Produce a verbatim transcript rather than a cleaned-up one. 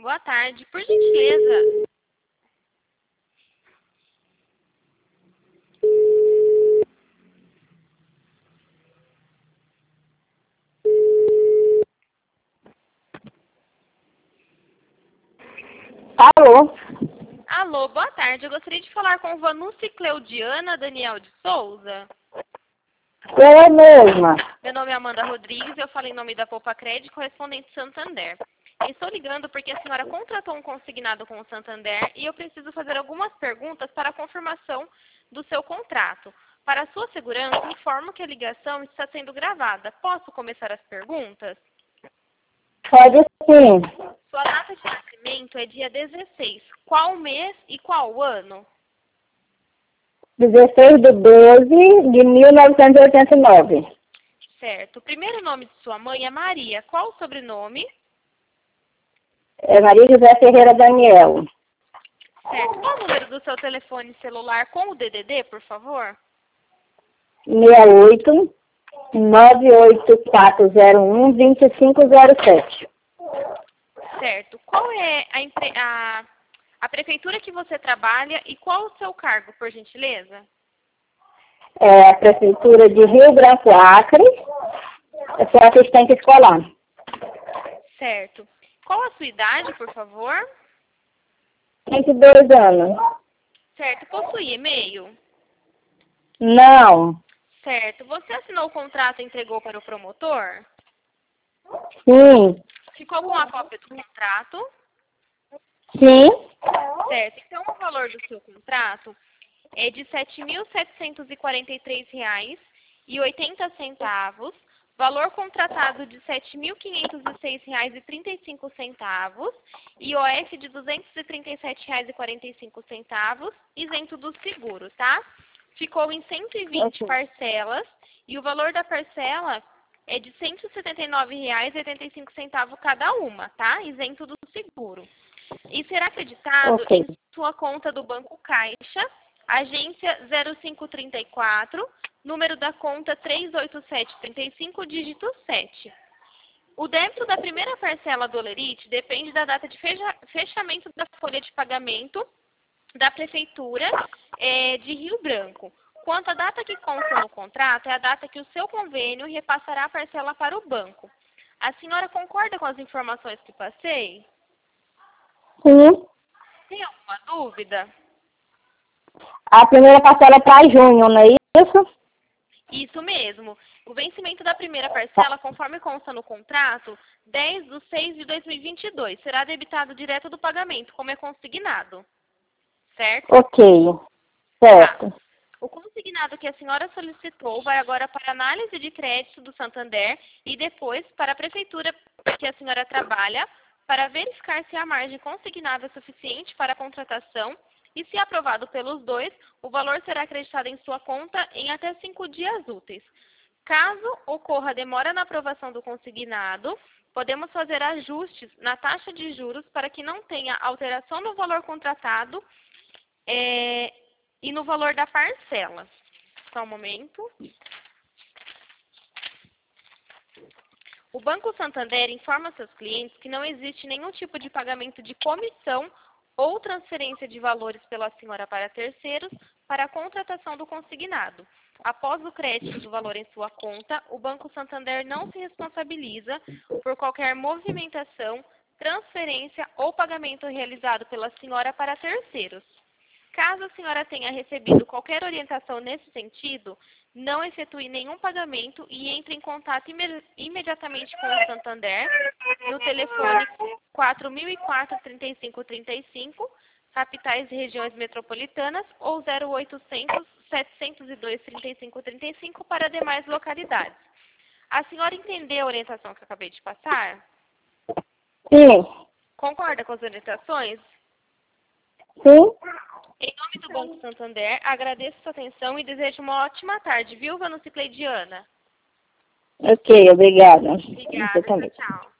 boa tarde. Por gentileza. Alô? Alô, boa tarde. Eu gostaria de falar com Vanucci Cleudiana Daniel de Souza. Eu mesma. Meu nome é Amanda Rodrigues, eu falo em nome da Poupa Crédito, correspondente Santander. Estou ligando porque a senhora contratou um consignado com o Santander e eu preciso fazer algumas perguntas para a confirmação do seu contrato. Para a sua segurança, informo que a ligação está sendo gravada. Posso começar as perguntas? Pode sim. Sua data de nascimento é dia dezesseis. Qual mês e qual ano? dezesseis de doze de mil novecentos e oitenta e nove. Certo. O primeiro nome de sua mãe é Maria. Qual o sobrenome? É Maria José Ferreira Daniel. Certo. Qual o número do seu telefone celular com o D D D, por favor? seis oito nove oito quatro zero um dois cinco zero sete. Certo. Qual é a, empre... a... a prefeitura que você trabalha e qual o seu cargo, por gentileza? É a Prefeitura de Rio Branco Acre. Eu sou assistente escolar. Certo. Qual a sua idade, por favor? vinte e dois anos. Certo. Possui e-mail? Não. Certo. Você assinou o contrato e entregou para o promotor? Sim. Ficou com a cópia do contrato? Sim. Certo. Então, o valor do seu contrato é de sete mil setecentos e quarenta e três reais e oitenta centavos. Valor contratado de sete mil quinhentos e seis reais e trinta e cinco centavos. I O F de duzentos e trinta e sete reais e quarenta e cinco centavos, isento do seguro, tá? Ficou em cento e vinte parcelas e o valor da parcela é de cento e setenta e nove reais e oitenta e cinco centavos cada uma, tá? Isento do seguro. E será acreditado Ok. em sua conta do Banco Caixa, agência zero cinco três quatro, número da conta três oito sete três cinco, dígito sete. O débito da primeira parcela do Olerite depende da data de fecha- fechamento da folha de pagamento da Prefeitura é, de Rio Branco. Quanto à data que consta no contrato, é a data que o seu convênio repassará a parcela para o banco. A senhora concorda com as informações que passei? Sim. Tem alguma dúvida? A primeira parcela é para junho, não é isso? Isso mesmo. O vencimento da primeira parcela, conforme consta no contrato, dez de seis de dois mil e vinte e dois, será debitado direto do pagamento, como é consignado. Certo? Ok. Certo. Tá. O consignado que a senhora solicitou vai agora para a análise de crédito do Santander e depois para a prefeitura que a senhora trabalha para verificar se a margem consignada é suficiente para a contratação e, se aprovado pelos dois, o valor será acreditado em sua conta em até cinco dias úteis. Caso ocorra demora na aprovação do consignado, podemos fazer ajustes na taxa de juros para que não tenha alteração no valor contratado é, e no valor da parcela. Só um momento. O Banco Santander informa seus clientes que não existe nenhum tipo de pagamento de comissão ou transferência de valores pela senhora para terceiros para a contratação do consignado. Após o crédito do valor em sua conta, o Banco Santander não se responsabiliza por qualquer movimentação, transferência ou pagamento realizado pela senhora para terceiros. Caso a senhora tenha recebido qualquer orientação nesse sentido, não efetue nenhum pagamento e entre em contato imed- imediatamente com o Santander no telefone quatro mil e quatro, trinta e cinco trinta e cinco, capitais e regiões metropolitanas, ou zero oitocentos, setecentos e dois, trinta e cinco trinta e cinco para demais localidades. A senhora entendeu a orientação que eu acabei de passar? Sim. Concorda com as orientações? Sim. Em nome do Banco Santander, agradeço sua atenção e desejo uma ótima tarde, viu, Vanucci Cleidiana? Ok, obrigada. Você Obrigada, também. tchau, tchau.